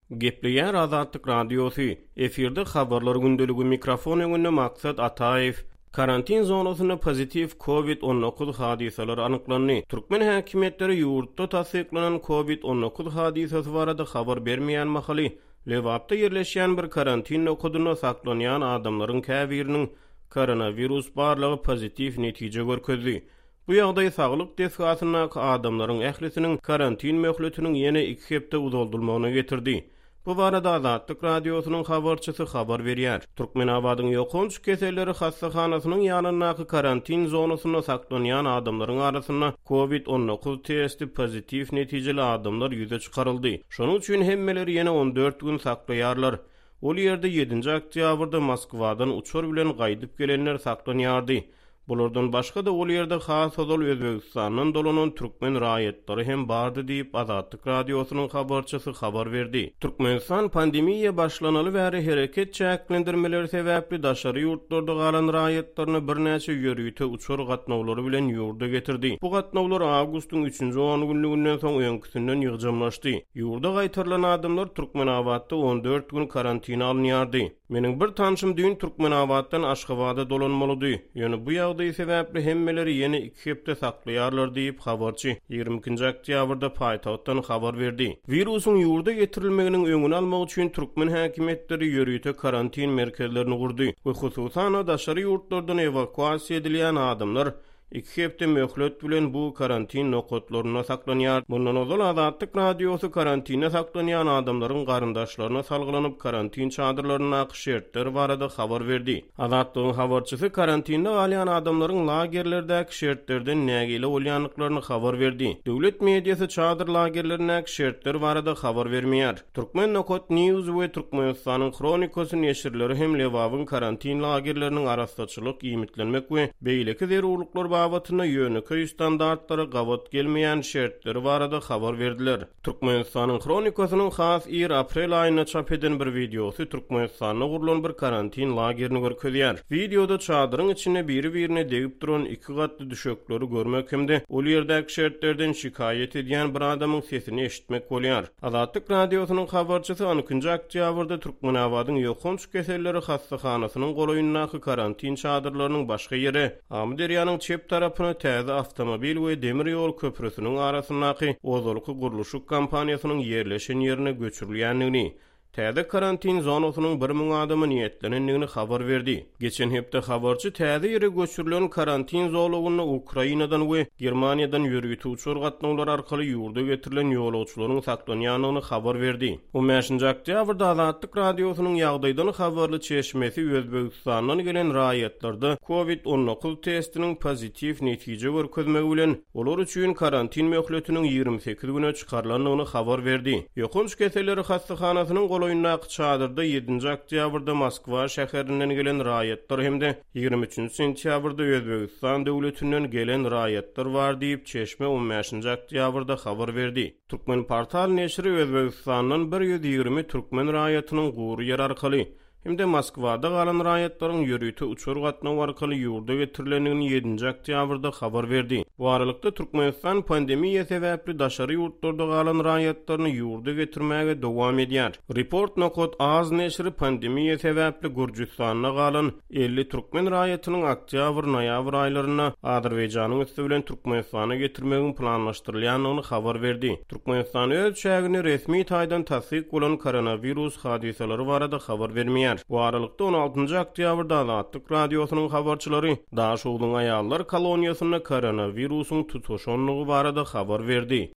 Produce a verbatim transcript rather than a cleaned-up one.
Gepleýär Azatlyk Radiosu, efirde habarlar gündölügi mikrofon öňünde maksat Ataev. Karantin zonasyna pozitiv covid on dokuz hadisalar anyklandy. Türkmen häkimetleri ýurtda tasdiklanan covid on dokuz hadisasy barada habar bermeýän mahaly, Lewapda ýerleşýän bir karantin nokudyna saklanýan adamlaryň käbiriniň koronavirus barlygy pozitiv netije görkezdi. Bu ýagdaý saglyk desgatyna adamlaryň ählisiniň karantin möhletiniň ýene iki hepde uzoldulmagyna getirdi. Bu barada Azatlyk Radiosynyň habarçysy habar berýär. Türkmenabadyň ýokunç keselleri hastahanasynyň ýanyndaky karantin zonasyna saklanýan adamlaryň arasynda covid on dokuz testi pozitiv netijeli adamlar ýüze çykaryldy. Şonuň üçin hemmeleri ýene on dört gün saklaýarlar. Ol ýerde ýedinji oktýabrda Moskwadan uçur bilen gaýdyp gelenler saklanýardy. Bulardan başga da ol ýerde has odal Özbegistanyň dolanan türkmen raýatlary hem bardy diýip Azatlyk Radiosynyň habarçysy habar berdi. Türkmenistan pandemiýa başlanaly bäri hereket çäklendirmeleri sebäpli daşary ýurtlarda galan raýatlaryny birnäçe ýörüýte uçur gatnawlary bilen ýurda getirdi. Bu gatnawlar awgustyň üçünji ony günlüginden soň öňküsinden ýygjamlaşdy. Ýurda gaýtarylan adamlar Türkmenabadda on dört gün karantina alınýardy. Meniň bir tanşym düň Türkmenabaddan Aşgabatda dolanmalydy. Ýöne bu ýagdaý sebäpli hemmeleri ýene iki hepde saklaýarlar diýip habarçy ýygrimi ikinji oktýabrda paýtagtdan habar berdi. Virusyň ýurda getirilmeginiň öňüni almak üçin türkmen häkimetleri ýörüýte karantin merkezlerini gurdy we hususan daşary ýurtlardan evakuasiýa edilýän adamlar iki hepde möhlet bilen bu karantin nokotlaryna saklanýar. Bundan ozal Azatlyk Radiosy karantina saklanýan adamlaryň garyndaşlaryna salgylanyp karantin çadyrlaryna şertler barada habar berdi. Azatlygyň habarçysy karantinde galýan adamlaryň lagerlerdäki şertlerden nägile bolýanlyklaryny habar berdi. Döwlet mediýasy çadyr lagerlerindäki şertler barada habar bermeýär. Türkmen Nokot News we Türkmenistanyň Kronikasy neşirleri hem Lewabyň karantin lagerleriniň arastaçylyk iýmitlenmek we beýleki zerurluklar babatyna ýöneköy standartlary gawat gelmeýän şertleri barada habar berdiler. Türkmenistanyň Kronikasynyň has bir aprel aýyna çap eden bir videosy Türkmenistanda gurulan bir karantin lagerini görkezýär. Videoda çadyryň içine biri-birine degip duran iki gatly düşökleri görmek hemde ol ýerdäki şertlerden şikayet edýän bir adamyň sesini eşitmek bolýar. Azatlyk Radiosynyň habarçysy on ikinji oktýabrda Türkmenabadyň ýokunç keselleri hastahanasynyň golaýyndaky karantin çadyrlarynyň başga ýere Amderýanyň çep tarapyna täze avtomobil we demir ýol köprüsiniň arasyndaky ozalky guruluşyk kampaniýasynyň ýerleşen ýerine göçürilýändigini, täze karantin zonasynyň bir müň adamy niýetlenendigini habar berdi. Geçen hepde habarçy täze ýere göçürilen karantin zolagyny Ukrainadan we Germaniýadan ýörüýte uçur gatnawlar arkaly ýurda getirilen ýolagçylaryň saklanýanyny habar berdi. on beşinji oktýabrda Azatlyk Radiosynyň ýagdaýdan habarly çeşmesi Özbegistandan gelen raýatlarda covid on dokuz testiniň pozitiv netije görkezmegi bilen olar üçin karantin möhletiniň ýygrimi sekiz güne çykarlandygyny habar berdi. Ýokunç keselleri hastahanasynyň golaýyndaky çadyrda ýedinji oktýabrda Moskwa şäherinden gelen raýatlar hemde ýygrimi üçinji sentýabrda Özbegistan döwletinden gelen raýatlar bar diýip çeşme on beşinji oktýabrda habar berdi. Türkmen portal neşri Özbegistanyň bir ýüz ýygrimi türkmen raýatynyň gury ýer arkaly hemde Moskwada galan raýatlaryň ýörüýte uçur gatnaw arkaly ýurda getirilendigini ýedinji oktýabrda habar berdi. Bu aralykda Türkmenistan pandemiýa sebäpli daşary ýurtlarda galan raýatlaryny ýurda getirmäge dowam edýär. Report Nokot Az neşri pandemiýa sebäpli Gürjistanda galan elli türkmen raýatynyň oktýabr-noýabr aýlaryna Azerbaýjanyň üstü bilen Türkmenistana getirmegin planlaşdyrylýanlygyny habar berdi. Türkmenistan öz çägini resmi taýdan tasdik bolan koronavirus hadisalary barada habar bermeýär. Bu aralykda on altynji oktýabrda Azatlyk Radiosynyň habarçylary Daşowdyň aýallar koloniýasyna koronavirusyň tutuşanlygy barada habar berdi.